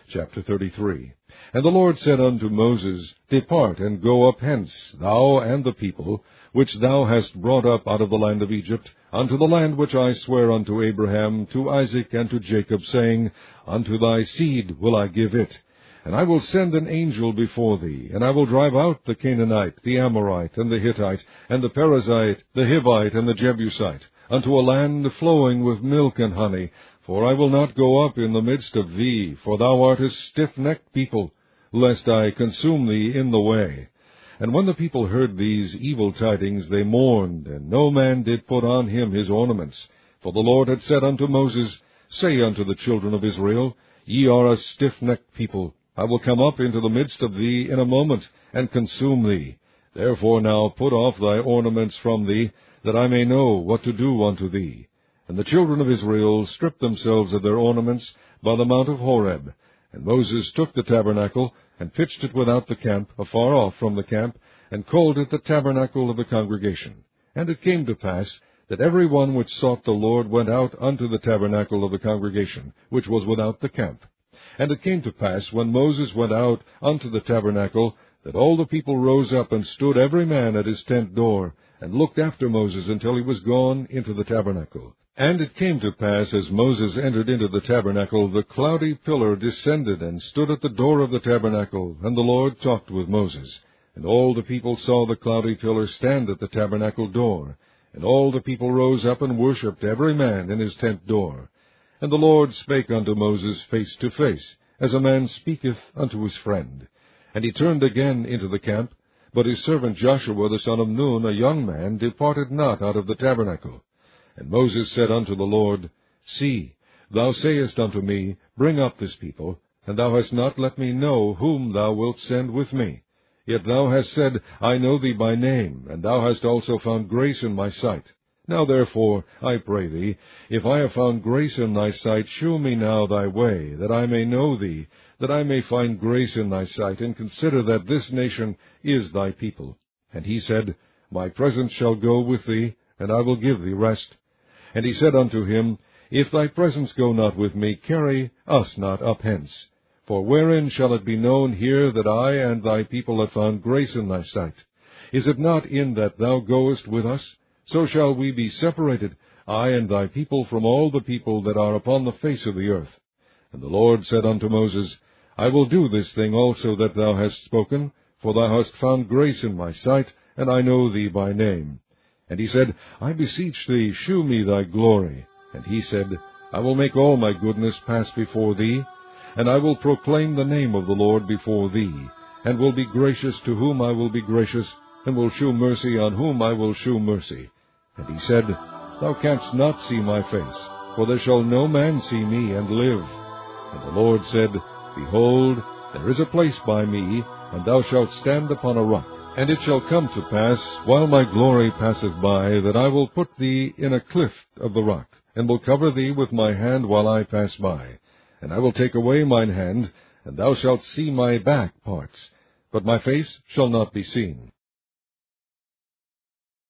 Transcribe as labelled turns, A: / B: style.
A: Chapter 33. And the Lord said unto Moses, Depart, and go up hence, thou and the people, which thou hast brought up out of the land of Egypt, unto the land which I swear unto Abraham, to Isaac, and to Jacob, saying, Unto thy seed will I give it. And I will send an angel before thee, and I will drive out the Canaanite, the Amorite, and the Hittite, and the Perizzite, the Hivite, and the Jebusite, unto a land flowing with milk and honey. For I will not go up in the midst of thee, for thou art a stiff-necked people, lest I consume thee in the way. And when the people heard these evil tidings, they mourned, and no man did put on him his ornaments. For the Lord had said unto Moses, Say unto the children of Israel, Ye are a stiff-necked people. I will come up into the midst of thee in a moment, and consume thee. Therefore now put off thy ornaments from thee, that I may know what to do unto thee. And the children of Israel stripped themselves of their ornaments by the mount of Horeb. And Moses took the tabernacle, and pitched it without the camp, afar off from the camp, and called it the tabernacle of the congregation. And it came to pass, that every one which sought the Lord went out unto the tabernacle of the congregation, which was without the camp. And it came to pass, when Moses went out unto the tabernacle, that all the people rose up, and stood every man at his tent door, and looked after Moses until he was gone into the tabernacle. And it came to pass, as Moses entered into the tabernacle, the cloudy pillar descended, and stood at the door of the tabernacle, and the Lord talked with Moses. And all the people saw the cloudy pillar stand at the tabernacle door. And all the people rose up, and worshipped every man in his tent door. And the Lord spake unto Moses face to face, as a man speaketh unto his friend. And he turned again into the camp, but his servant Joshua the son of Nun, a young man, departed not out of the tabernacle. And Moses said unto the Lord, See, thou sayest unto me, Bring up this people, and thou hast not let me know whom thou wilt send with me. Yet thou hast said, I know thee by name, and thou hast also found grace in my sight. Now therefore, I pray thee, if I have found grace in thy sight, shew me now thy way, that I may know thee, that I may find grace in thy sight, and consider that this nation is thy people. And he said, My presence shall go with thee, and I will give thee rest. And he said unto him, If thy presence go not with me, carry us not up hence. For wherein shall it be known here that I and thy people have found grace in thy sight? Is it not in that thou goest with us? So shall we be separated, I and thy people, from all the people that are upon the face of the earth. And the Lord said unto Moses, I will do this thing also that thou hast spoken, for thou hast found grace in my sight, and I know thee by name. And he said, I beseech thee, shew me thy glory. And he said, I will make all my goodness pass before thee, and I will proclaim the name of the Lord before thee, and will be gracious to whom I will be gracious, and will shew mercy on whom I will shew mercy. And he said, Thou canst not see my face, for there shall no man see me and live. And the Lord said, Behold, there is a place by me, and thou shalt stand upon a rock. And it shall come to pass, while my glory passeth by, that I will put thee in a clift of the rock, and will cover thee with my hand while I pass by. And I will take away mine hand, and thou shalt see my back parts, but my face shall not be seen.